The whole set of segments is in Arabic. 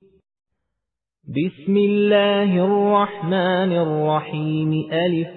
بسم الله الرحمن الرحيم ألف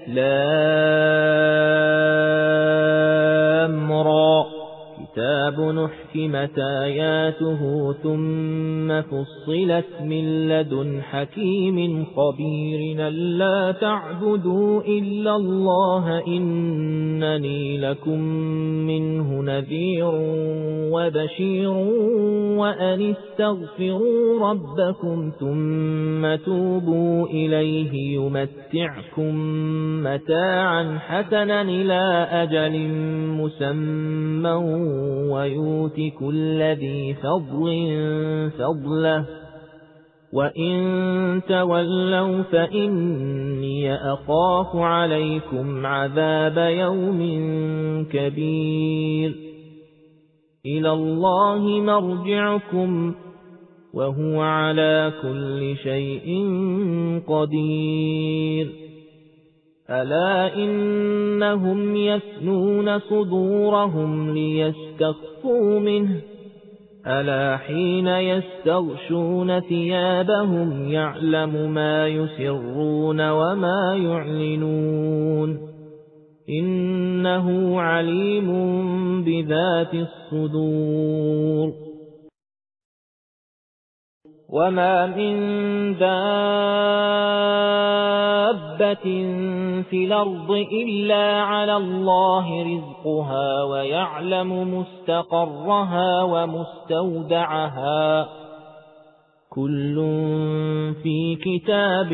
لام را كتاب نحكمت آياته ثم فصلت من لدن حكيم خبير ألا تعبدوا إلا الله إنني لكم منه نذير وبشير وأن استغفروا ربكم ثم توبوا إليه يمتعكم متاعا حسنا إلى أجل مسمى ويؤت كل ذي فضل فضله وإن تولوا فإني أخاف عليكم عذاب يوم كبير إلى الله مرجعكم وهو على كل شيء قدير ألا إنهم يثنون صدورهم ليستخفوا منه ألا حين يستغشون ثيابهم يعلم ما يسرون وما يعلنون إنه عليم بذات الصدور وما من دابة في الأرض إلا على الله رزقها ويعلم مستقرها ومستودعها كل في كتاب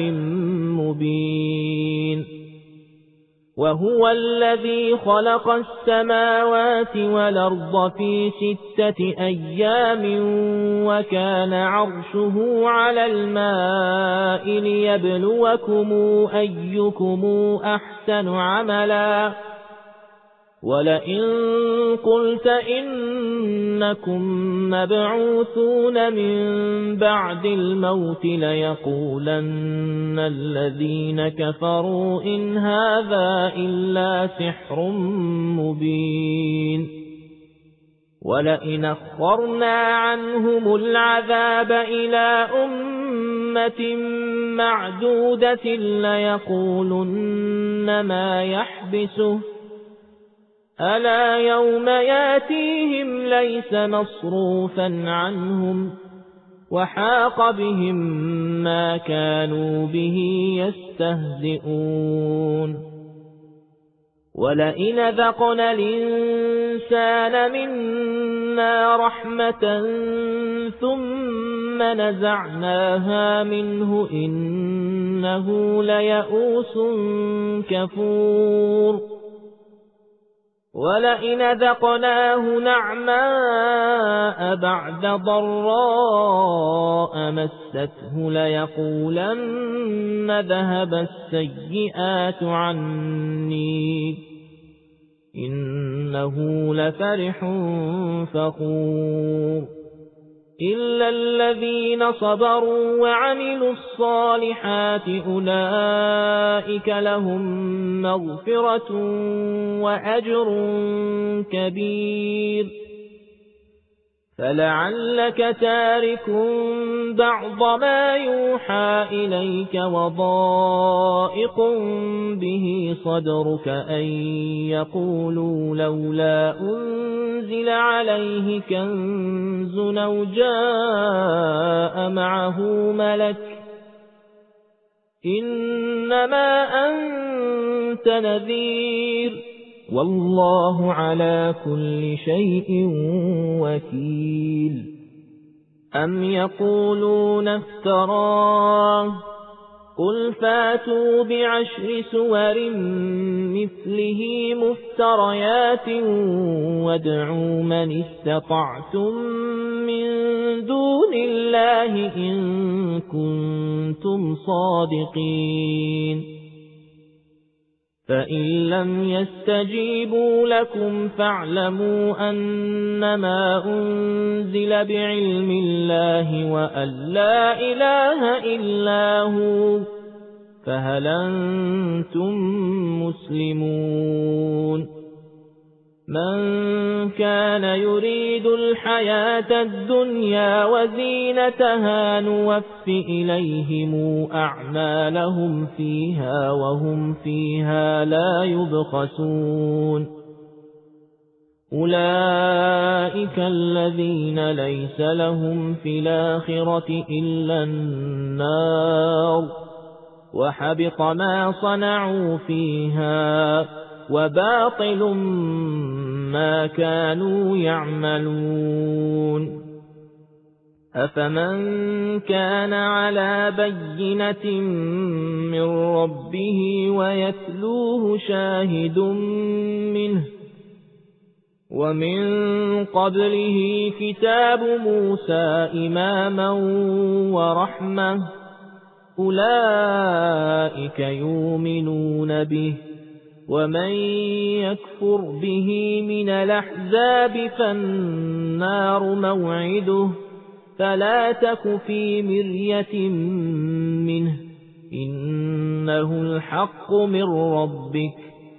مبين وهو الذي خلق السماوات والأرض في 6 أيام وكان عرشه على الماء ليبلوكم أيكم أحسن عملا ولئن قلت إنكم مبعوثون من بعد الموت ليقولن الذين كفروا إن هذا إلا سحر مبين ولئن أخرنا عنهم العذاب إلى أمة معدودة ليقولن ما يحبسه ألا يوم ياتيهم ليس مصروفا عنهم وحاق بهم ما كانوا به يستهزئون ولئن ذقنا الإنسان منا رحمة ثم نزعناها منه إنه ليئوس كفور ولئن ذقناه نعماء بعد ضراء مسته ليقولن ذهب السيئات عني إنه لفرح فخور إلا الذين صبروا وعملوا الصالحات أولئك لهم مغفرة وأجر كبير فلعلك تارك بعض ما يوحى إليك وضائق به صدرك أن يقولوا لولا أنزل عليه كنز أو جاء معه ملك إنما أنت نذير والله على كل شيء وكيل أم يقولون افتراه قل فاتوا ب10 سور مثله مفتريات وادعوا من استطعتم من دون الله إن كنتم صادقين فإن لم يستجيبوا لكم فاعلموا أنما أنزل بعلم الله وأن لا إله إلا هو فهل أنتم مسلمون من كان يريد الحياة الدنيا وزينتها نوف إليهم أعمالهم فيها وهم فيها لا يبخسون أولئك الذين ليس لهم في الآخرة إلا النار وحبط ما صنعوا فيها وباطل ما كانوا يعملون أفمن كان على بينة من ربه ويتلوه شاهد منه ومن قبله كتاب موسى إماما ورحمة أولئك يؤمنون به ومن يكفر به من الأحزاب فالنار موعده فلا تك في مرية منه إنه الحق من ربك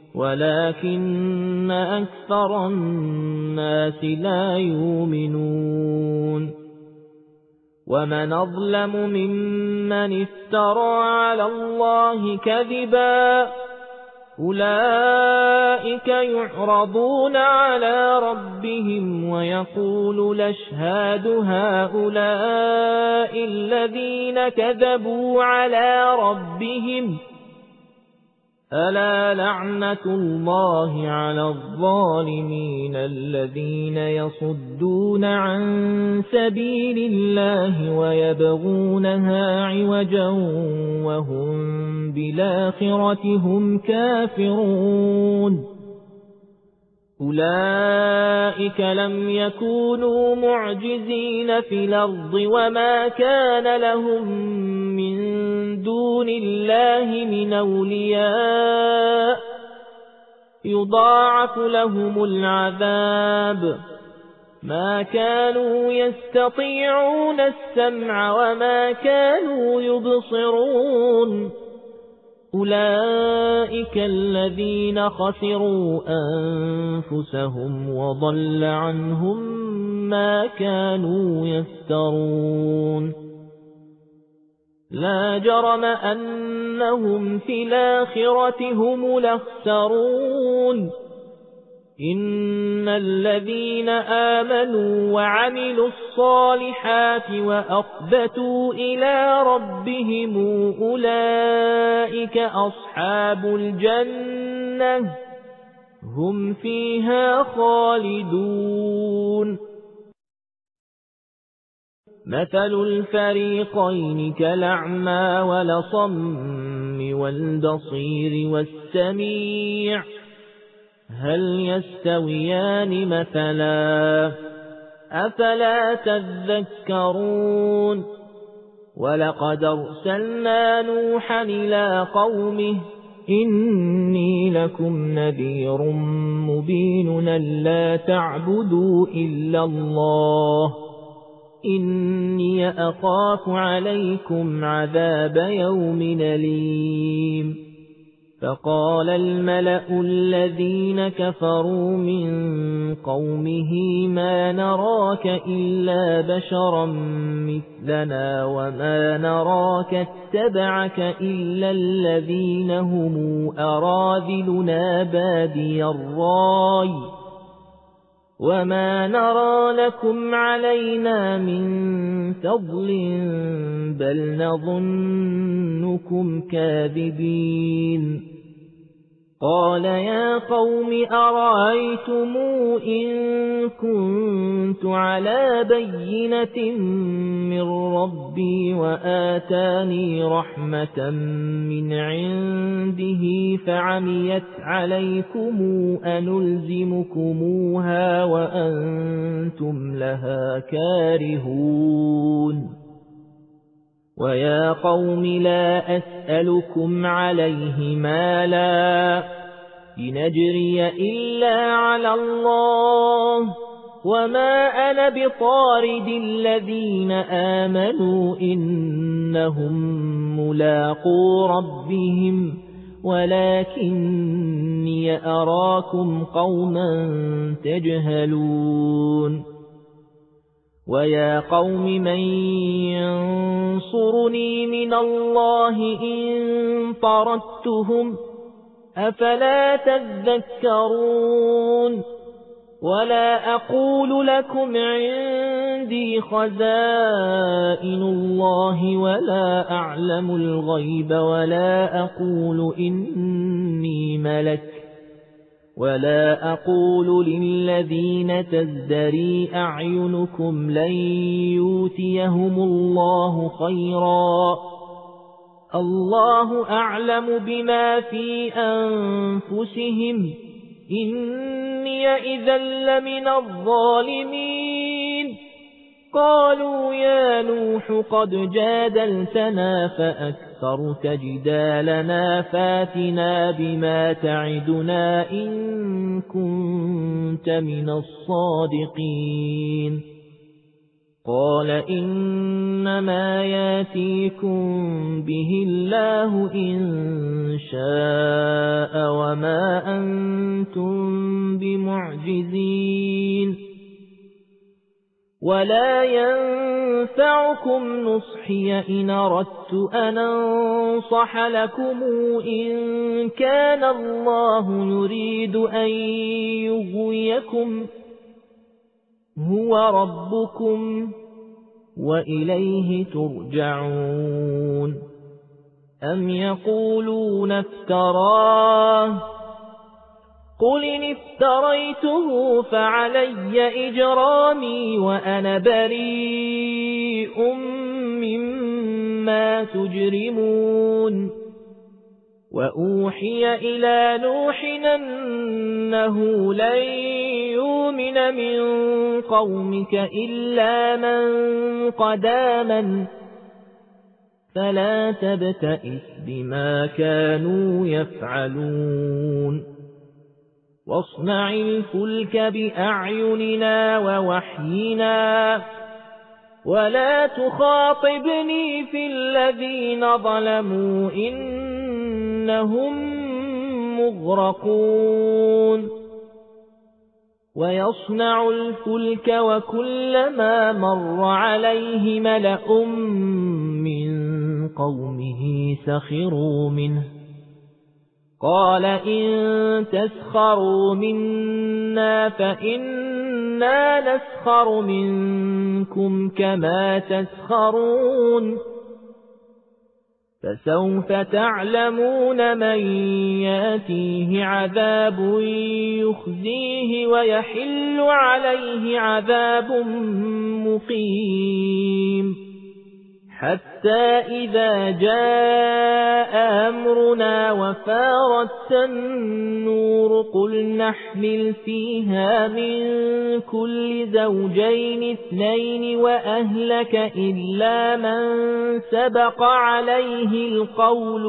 ولكن أكثر الناس لا يؤمنون ومن أظلم ممن افترى على الله كذبا أولئك يعرضون على ربهم ويقول الأشهاد هؤلاء الذين كذبوا على ربهم ألا لعنة الله على الظالمين الذين يصدون عن سبيل الله ويبغونها عوجا وهم بالآخرة هم كافرون أولئك لم يكونوا معجزين في الأرض وما كان لهم من دون الله من أولياء يضاعف لهم العذاب ما كانوا يستطيعون السمع وما كانوا يبصرون أولئك الذين خسروا أنفسهم وضل عنهم ما كانوا يفترون لا جرم أنهم في الآخرة هم الأخسرون إن الذين آمنوا وعملوا الصالحات وأخبتوا إلى ربهم أولئك أصحاب الجنة هم فيها خالدون مثل الفريقين كالأعمى والأصم والبصير والسميع هل يستويان مثلا أفلا تذكرون ولقد أرسلنا نوحا إلى قومه إني لكم نذير مبين ألا تعبدوا إلا الله إني أخاف عليكم عذاب يوم أليم فقال الملأ الذين كفروا من قومه ما نراك إلا بشرا مثلنا وما نراك اتبعك إلا الذين هم أراذلنا بادي الرأي وما نرى لكم علينا من فضل بل نظنكم كاذبين قال يا قوم أرأيتم إن كنت على بينة من ربي وآتاني رحمة من عنده فعميت عليكم أنلزمكموها وأنتم لها كارهون ويا قوم لا أسألكم عليه مالا إن أجري إلا على الله وما أنا بطارد الذين آمنوا إنهم ملاقو ربهم ولكني أراكم قوما تجهلون ويا قوم من ينصرني من الله إن طردتهم أفلا تذكرون ولا أقول لكم عندي خزائن الله ولا أعلم الغيب ولا أقول إني ملك ولا أقول للذين تزدري أعينكم لن يؤتيهم الله خيرا الله أعلم بما في أنفسهم إني إذا لمن الظالمين قالوا يا نوح قد جادلتنا فأكثرت جدالنا فاتنا بما تعدنا إن كنت من الصادقين قال إنما ياتيكم به الله إن شاء وما أنتم بمعجزين ولا ينفعكم نصحي إن أردت أن أنصح لكم إن كان الله يريد أن يغويكم هو ربكم وإليه ترجعون أم يقولون افتراه قل إن افتريته فعلي إجرامي وأنا بريء مما تجرمون وأوحي إلى نوح أنه لن يؤمن من قومك إلا من قد آمن فلا تبتئس بما كانوا يفعلون واصنع الفلك بأعيننا ووحينا ولا تخاطبني في الذين ظلموا إنهم مغرقون ويصنع الفلك وكلما مر عليه ملأ من قومه سخروا منه قال إن تسخروا منا فإنا نسخر منكم كما تسخرون فسوف تعلمون من ياتيه عذاب يخزيه ويحل عليه عذاب مقيم حتى إذا جاء أمرنا وفارت النور قل نحمل فيها من كل زوجين اثنين وأهلك إلا من سبق عليه القول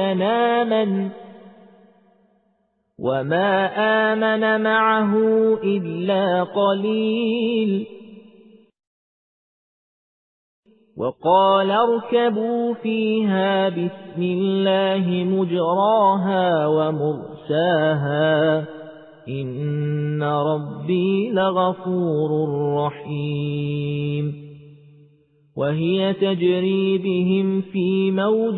وما آمن معه إلا قليل وقال اركبوا فيها بسم الله مجراها ومرساها إن ربي لغفور رحيم وهي تجري بهم في موج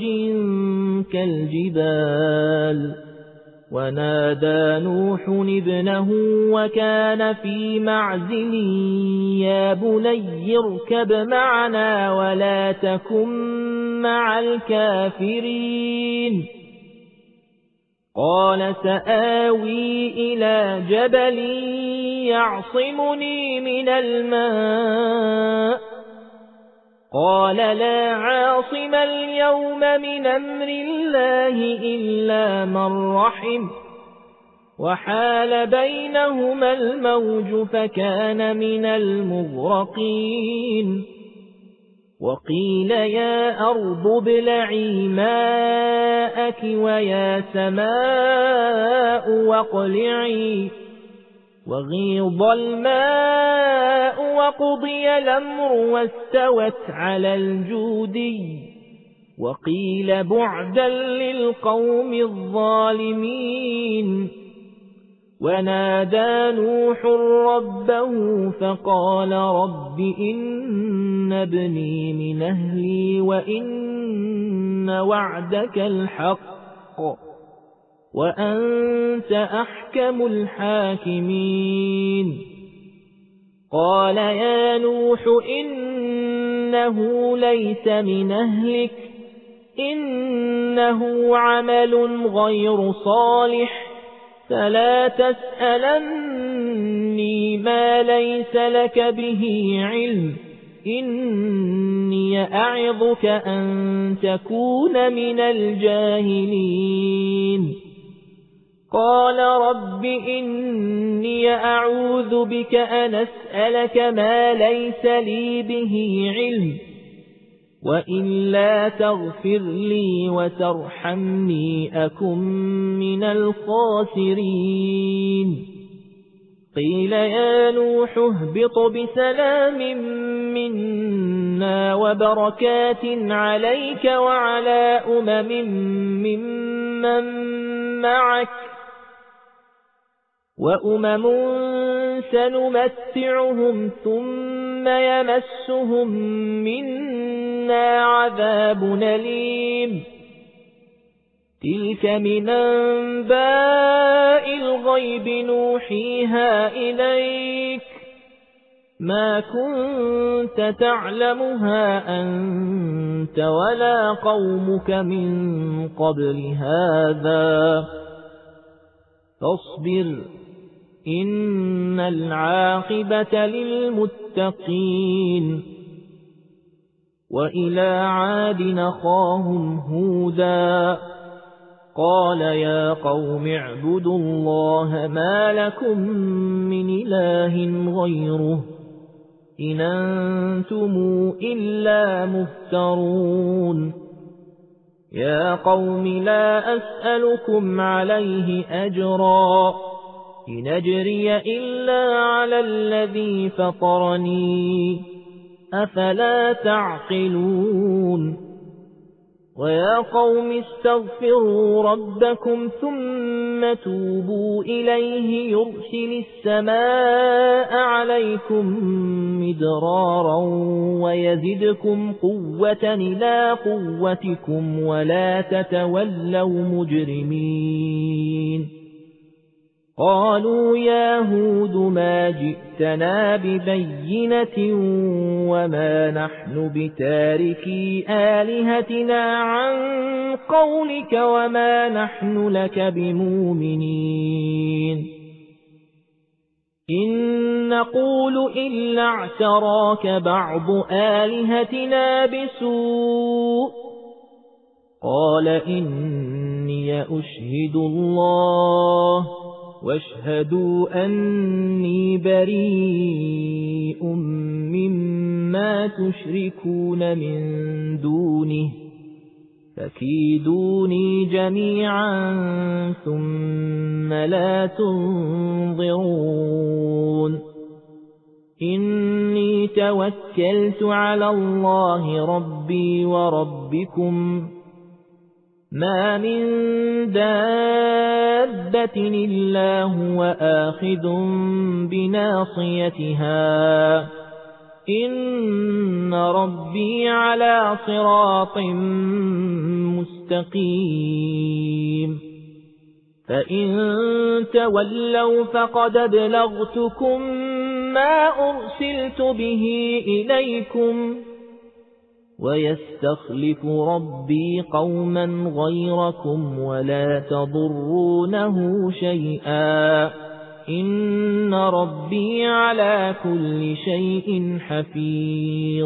كالجبال ونادى نوح ابنه وكان في معزل يا بني اركب معنا ولا تكن مع الكافرين قال سآوي إلى جبل يعصمني من الماء قال لا عاصم اليوم من أمر الله إلا من رحم وحال بينهما الموج فكان من المغرقين وقيل يا أرض ابلعي ماءك ويا سماء واقلعي وغيض الماء وقضي الأمر واستوت على الجودي وقيل بعدا للقوم الظالمين ونادى نوح ربه فقال رب إن ابني من أهلي وإن وعدك الحق وأنت أحكم الحاكمين قال يا نوح إنه ليس من أهلك إنه عمل غير صالح فلا تسألني ما ليس لك به علم إني أعظك أن تكون من الجاهلين قال رب إني أعوذ بك أن أسألك ما ليس لي به علم وإلا تغفر لي وترحمني أكن من الخاسرين قيل يا نوح اهبط بسلام منا وبركات عليك وعلى ممن معك وأمم سنمتعهم ثم يمسهم منا عذاب أليم تلك من أنباء الغيب نوحيها إليك ما كنت تعلمها أنت ولا قومك من قبل هذا فاصبر إن العاقبة للمتقين وإلى عاد أخاهم هودا قال يا قوم اعبدوا الله ما لكم من إله غيره إن أنتم إلا مفترون يا قوم لا أسألكم عليه أجرا إن أجري إلا على الذي فطرني أفلا تعقلون ويا قوم استغفروا ربكم ثم توبوا إليه يرسل السماء عليكم مدرارا ويزدكم قوة إلى قوتكم ولا تتولوا مجرمين قالوا يا هود ما جئتنا ببينة وما نحن بتاركي آلهتنا عن قولك وما نحن لك بمؤمنين إن نقول إلا اعتراك بعض آلهتنا بسوء قال إني أشهد الله واشهدوا أني بريء مما تشركون من دونه فكيدوني جميعا ثم لا تنظرون إني توكلت على الله ربي وربكم ما من دابة إلا هو آخذ بناصيتها إن ربي على صراط مستقيم فإن تولوا فقد أبلغتكم ما أرسلت به إليكم ويستخلف ربي قوما غيركم ولا تضرونه شيئا إن ربي على كل شيء حفيظ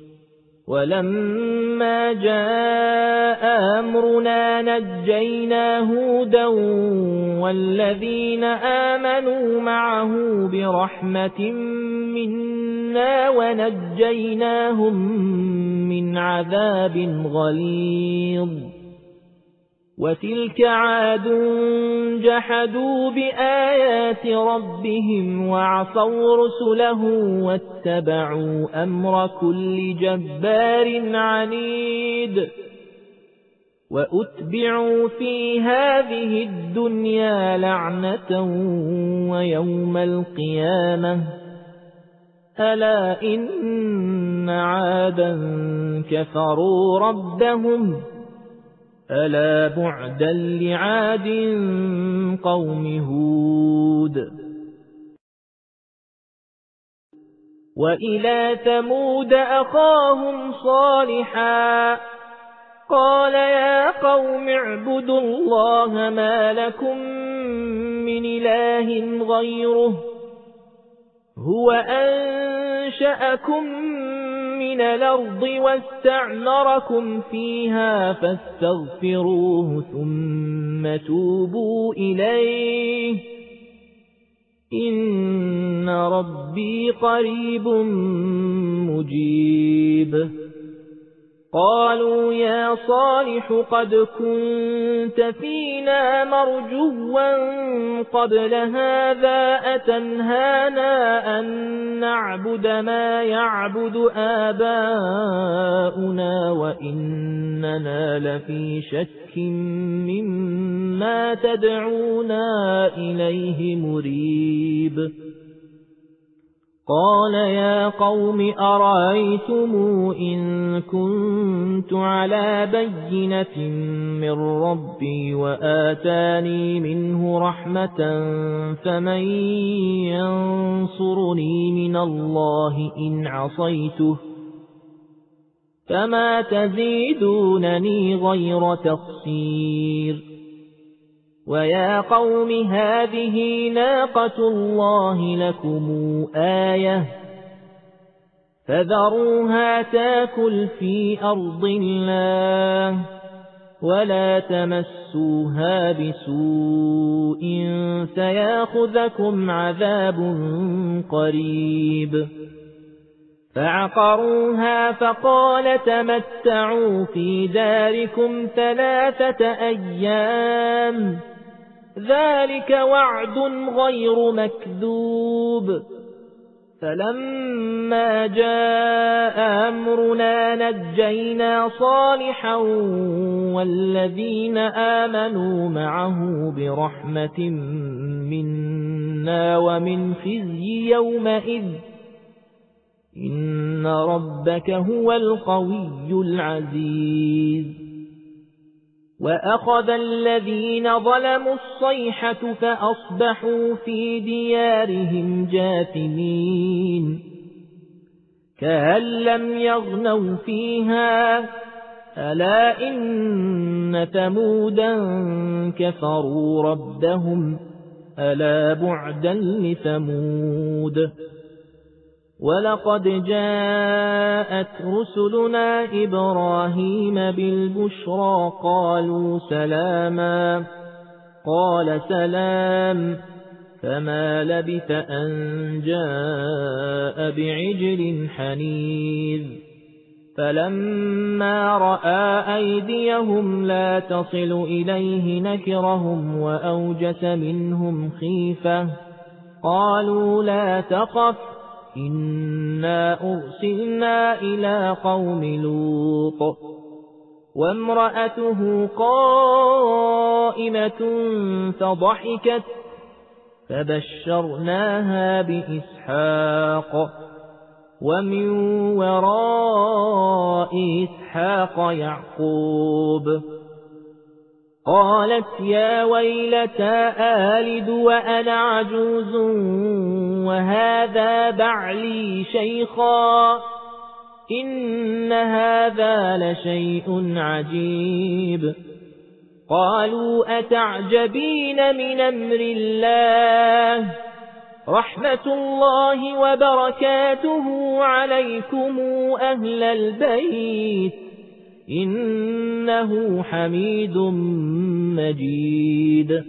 ولما جاء أمرنا نجينا هودا والذين آمنوا معه برحمة منا ونجيناهم من عذاب غليظ وتلك عاد جحدوا بآيات ربهم وعصوا رسله واتبعوا أمر كل جبار عنيد وأتبعوا في هذه الدنيا لعنة ويوم القيامة ألا إن عادا كفروا ربهم ألا بعدا لعاد قوم هود وإلى ثمود أخاهم صالحا قال يا قوم اعبدوا الله ما لكم من إله غيره هو أنشأكم من الأرض واستعمركم فيها فاستغفروه ثم توبوا إليه إن ربي قريب مجيب قالوا يا صالح قد كنت فينا مرجوا قبل هذا أتنهانا أن نعبد ما يعبد آباؤنا وإننا لفي شك مما تدعونا إليه مريب قال يا قوم أرأيتم إن كنت على بينة من ربي وآتاني منه رحمة فمن ينصرني من الله إن عصيته فما تزيدونني غير تقصير ويا قوم هذه ناقة الله لكم آية فذروها تاكل في أرض الله ولا تمسوها بسوء فياخذكم عذاب قريب فعقروها فقال تمتعوا في داركم 3 أيام ذلك وعد غير مكذوب فلما جاء أمرنا نجينا صالحا والذين آمنوا معه برحمة منا ومن خزي يومئذ إن ربك هو القوي العزيز وأخذ الذين ظلموا الصيحة فأصبحوا في ديارهم جاثمين كأن لم يغنوا فيها ألا إن ثمودا كفروا ربهم ألا بعدا لثمود ولقد جاءت رسلنا إبراهيم بالبشرى قالوا سلاما قال سلام فما لبث أن جاء بعجل حنيذ فلما رأى أيديهم لا تصل إليه نكرهم وأوجس منهم خيفة قالوا لا تخف إنا أرسلنا إلى قوم لوط وامرأته قائمة فضحكت فبشرناها بإسحاق ومن وراء إسحاق يعقوب قالت يا ويلتى آلد وأنا عجوز وهذا بعلي شيخا إن هذا لشيء عجيب قالوا أتعجبين من أمر الله رحمة الله وبركاته عليكم أهل البيت إنه حميد مجيد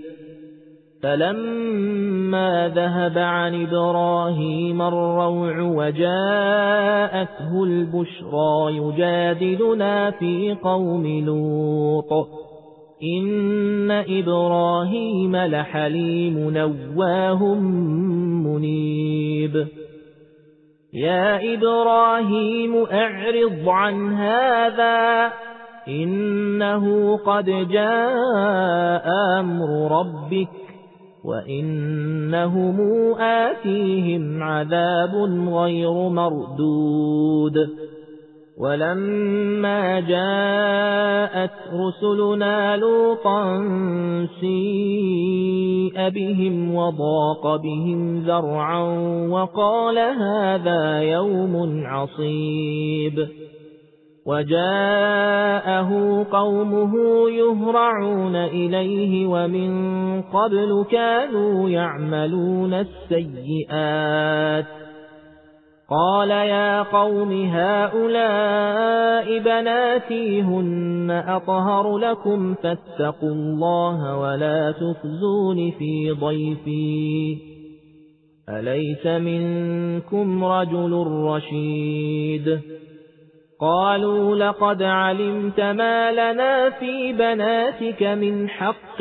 فلما ذهب عن إبراهيم الروع وجاءته البشرى يجادلنا في قوم لوط إن إبراهيم لحليم نواه منيب يا إبراهيم أعرض عن هذا إنه قد جاء أمر ربك وإنهم آتيهم عذاب غير مردود ولما جاءت رسلنا لوطا سيء بهم وضاق بهم ذرعا وقال هذا يوم عصيب وجاءه قومه يهرعون إليه ومن قبل كانوا يعملون السيئات قال يا قوم هؤلاء بناتي هن أطهر لكم فاتقوا الله ولا تخزون في ضيفي أليس منكم رجل رشيد قالوا لقد علمت ما لنا في بناتك من حق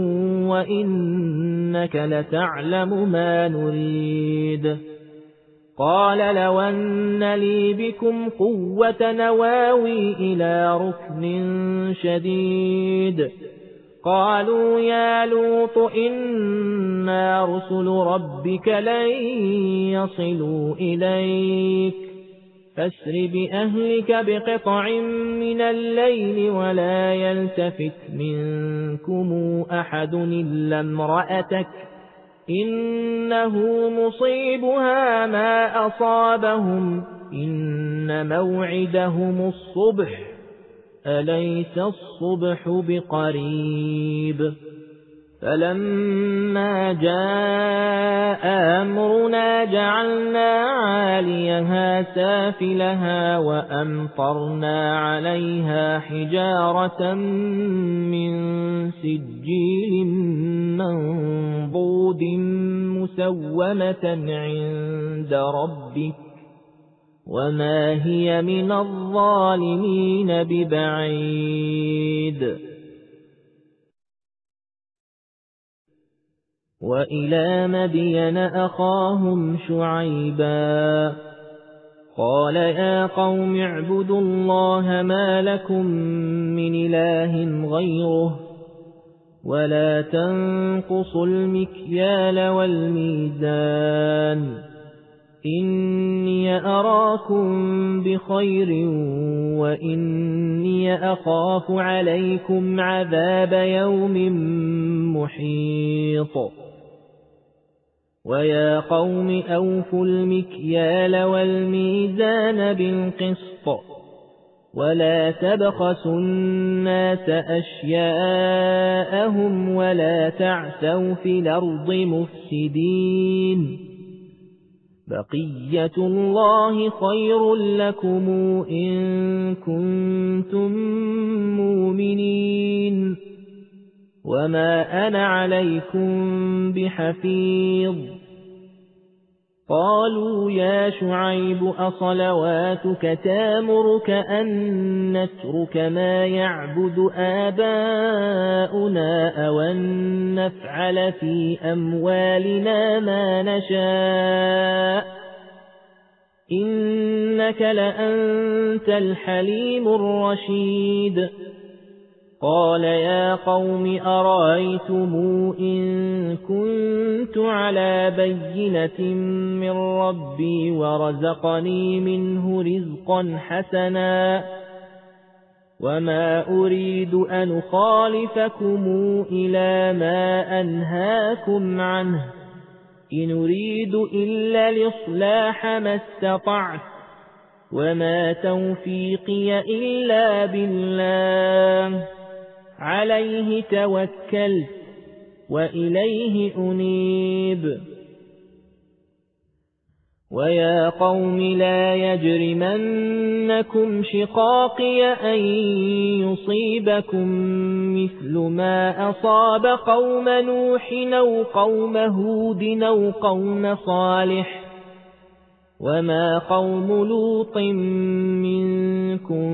وإنك لتعلم ما نريد قال لو أن لي بكم قوة نواوي إلى ركن شديد قالوا يا لوط إنا رسل ربك لن يصلوا إليك فاسر بأهلك بقطع من الليل ولا يلتفت منكم أحد إلا امرأتك إنه مصيبها ما أصابهم إن موعدهم الصبح أليس الصبح بقريب فلما جاء أمرنا جعلنا عاليها سافلها وأمطرنا عليها حجارة من سجيل منضود مسومة عند ربك وما هي من الظالمين ببعيد وإلى مدين أخاهم شعيبا قال يا قوم اعبدوا الله ما لكم من إله غيره ولا تنقصوا المكيال والميزان إني أراكم بخير وإني أخاف عليكم عذاب يوم محيط ويا قوم أوفوا المكيال والميزان بالقسط ولا تبخسوا الناس أشياءهم ولا تعثوا في الأرض مفسدين بقية الله خير لكم إن كنتم مؤمنين وما أنا عليكم بحفيظ قالوا يا شعيب أصلواتك تامرك أن نترك ما يعبد آباؤنا أو أن نفعل في أموالنا ما نشاء إنك لأنت الحليم الرشيد قال يا قوم أرأيتم إن كنت على بينة من ربي ورزقني منه رزقا حسنا وما أريد أن أخالفكم إلى ما أنهاكم عنه إن أريد إلا الإصلاح ما استطعت وما توفيقي إلا بالله عليه توكلت وإليه أنيب ويا قوم لا يجرمنكم شقاقي أن يصيبكم مثل ما أصاب قوم نوح أو قوم هود أو قوم صالح وما قوم لوط منكم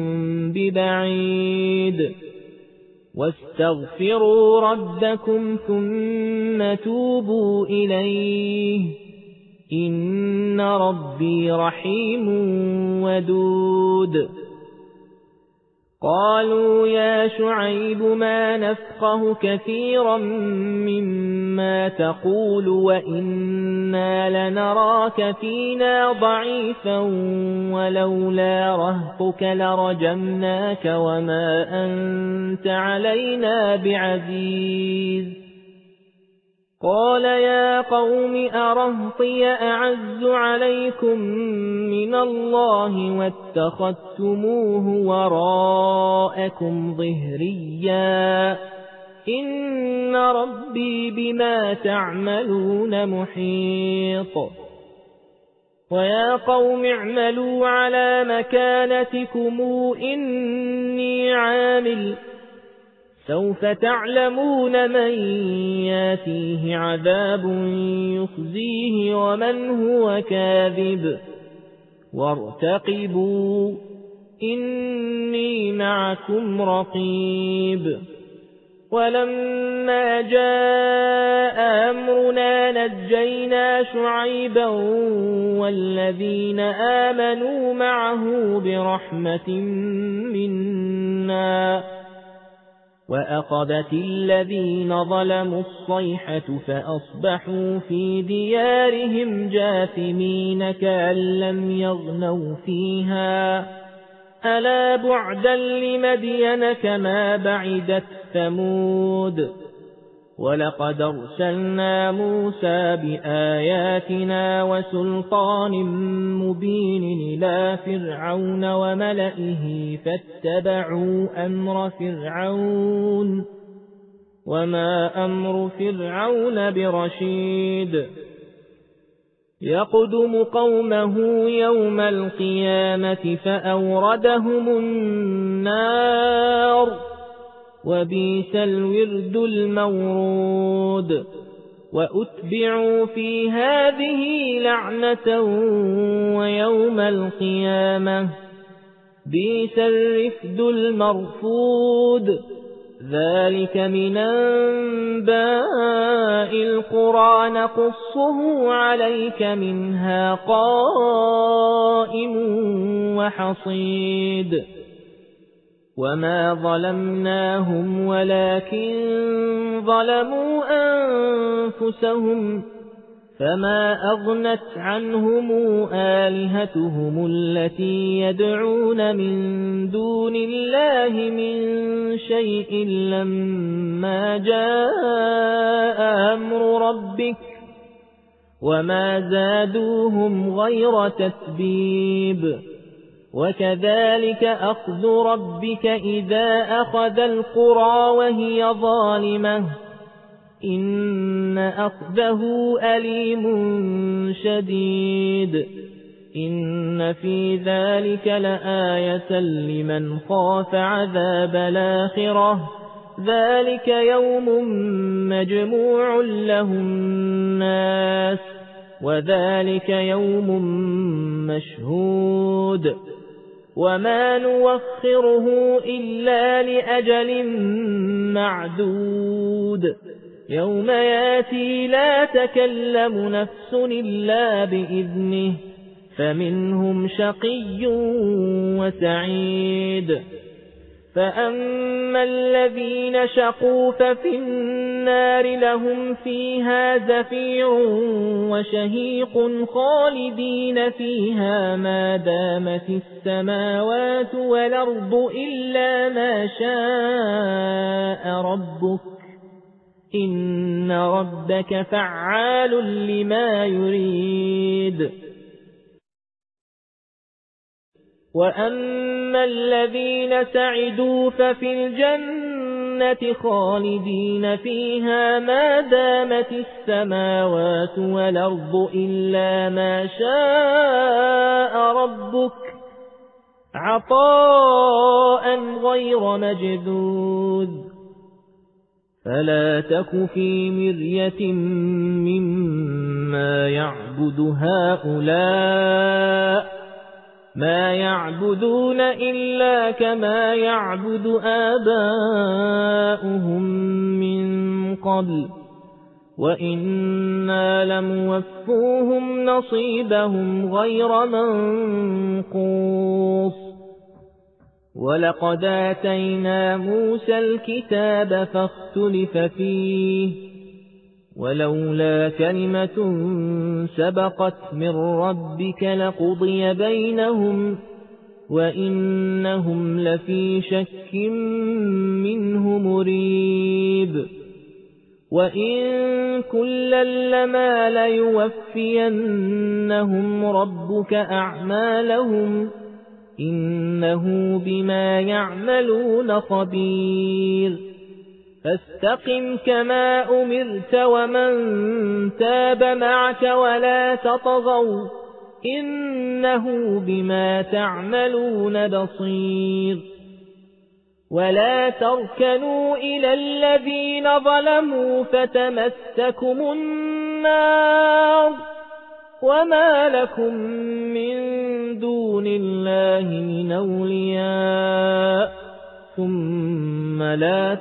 ببعيد واستغفروا ربكم ثم توبوا إليه إن ربي رحيم ودود قالوا يا شعيب ما نفقه كثيرا مما تقول وإنا لنراك فينا ضعيفا ولولا رهطك لرجمناك وما أنت علينا بعزيز قال يا قوم أرهطي أعز عليكم من الله واتخذتموه وراءكم ظهريا إن ربي بما تعملون محيط ويا قوم اعملوا على مكانتكم إني عامل سوف تعلمون من ياتيه عذاب يخزيه ومن هو كاذب وارتقبوا إني معكم رقيب ولما جاء أمرنا نجينا شعيبا والذين آمنوا معه برحمة منا وأخذت الذين ظلموا الصيحة فأصبحوا في ديارهم جاثمين كأن لم يغنوا فيها ألا بعدا لمدين كما بعدت ثمود ولقد أرسلنا موسى بآياتنا وسلطان مبين إلى فرعون وملئه فاتبعوا أمر فرعون وما أمر فرعون برشيد يقدم قومه يوم القيامة فأوردهم النار وبئس الورد المورود وأتبعوا في هذه لعنة ويوم القيامة بئس الرفد المرفود ذلك من أنباء القرى نقصه عليك منها قائم وحصيد وما ظلمناهم ولكن ظلموا أنفسهم فما أغنت عنهم آلهتهم التي يدعون من دون الله من شيء لما جاء أمر ربك وما زادوهم غير تتبيب وكذلك أخذ ربك إذا أخذ القرى وهي ظالمة إن أخذه أليم شديد إن في ذلك لآية لمن خاف عذاب الآخرة ذلك يوم مجموع له الناس وذلك يوم مشهود وما نوخره إلا لأجل معدود يوم ياتي لا تكلم نفس إلا بإذنه فمنهم شقي وسعيد فأما الذين شقوا ففي النار لهم فيها زفير وشهيق خالدين فيها ما دامت السماوات والأرض إلا ما شاء ربك إن ربك فعال لما يريد وأما الذين سعدوا ففي الجنة خالدين فيها ما دامت السماوات والأرض إلا ما شاء ربك عطاء غير مجذوذ فلا تك في مرية مما يعبد هؤلاء ما يعبدون إلا كما يعبد آباؤهم من قبل وإنا لموفوهم نصيبهم غير منقوص ولقد آتينا موسى الكتاب فاختلف فيه ولولا كلمة سبقت من ربك لقضي بينهم وإنهم لفي شك منه مريب وإن كلا لما ليوفينهم ربك أعمالهم إنه بما يعملون خبير فاستقم كما أمرت ومن تاب معك ولا تطغوا إنه بما تعملون بصير ولا تركنوا إلى الذين ظلموا فتمسكم النار وما لكم من دون الله من أولياء ثم لا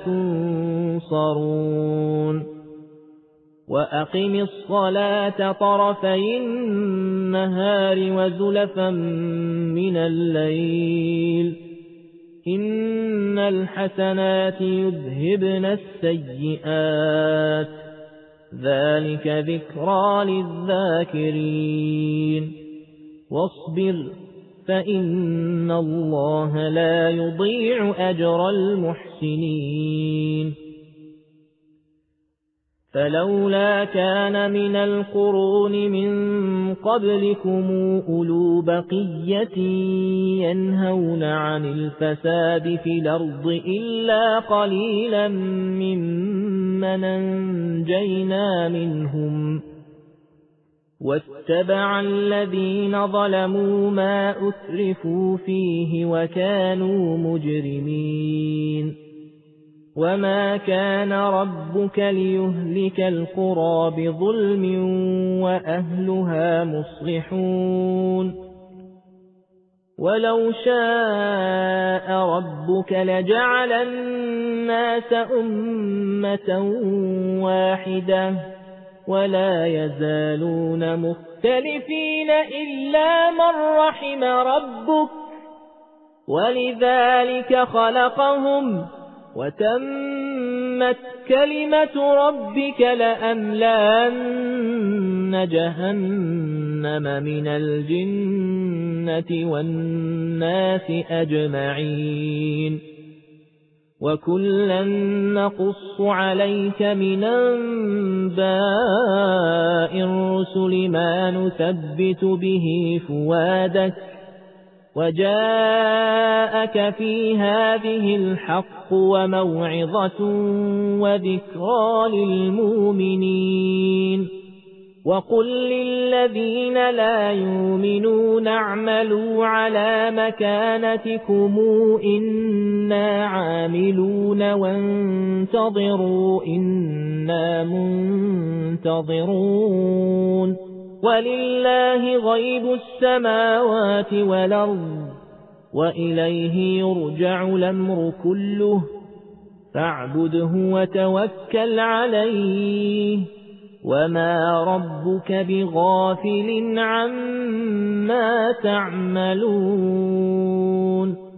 تنصرون وأقم الصلاة طرفي النهار وزلفا من الليل إن الحسنات يذهبن السيئات ذلك ذكرى للذاكرين واصبر فإن الله لا يضيع أجر المحسنين فلولا كان من القرون من قبلكم أولو بقية ينهون عن الفساد في الأرض إلا قليلا ممن أنجينا منهم واتبع الذين ظلموا ما أترفوا فيه وكانوا مجرمين وما كان ربك ليهلك القرى بظلم وأهلها مصلحون ولو شاء ربك لجعل الناس أمة واحدة ولا يزالون مختلفين إلا من رحم ربك ولذلك خلقهم وتمت كلمة ربك لأملأن جهنم من الجنة والناس أجمعين وكلا نقص عليك من أنباء الرسل ما نثبت به فؤادك وجاءك في هذه الحق وموعظة وذكرى للمؤمنين وقل للذين لا يؤمنون اعملوا على مكانتكم إنا عاملون وانتظروا إنا منتظرون ولله غيب السماوات والأرض وإليه يرجع الأمر كله فاعبده وتوكل عليه وما ربك بغافل عما تعملون